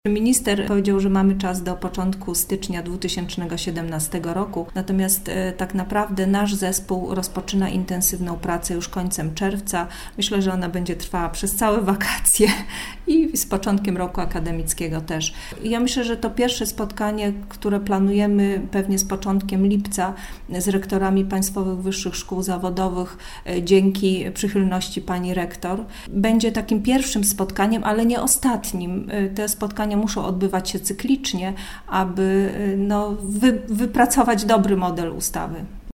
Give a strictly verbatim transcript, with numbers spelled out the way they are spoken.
Minister powiedział, że mamy czas do początku stycznia dwa tysiące siedemnastego roku, natomiast e, tak naprawdę nasz zespół rozpoczyna intensywną pracę już końcem czerwca. Myślę, że ona będzie trwała przez całe wakacje i z początkiem roku akademickiego też. Ja myślę, że to pierwsze spotkanie, które planujemy pewnie z początkiem lipca z rektorami Państwowych Wyższych Szkół Zawodowych e, dzięki przychylności pani rektor, będzie takim pierwszym spotkaniem, ale nie ostatnim. E, te spotkania muszą odbywać się cyklicznie, aby no, wy, wypracować dobry model ustawy.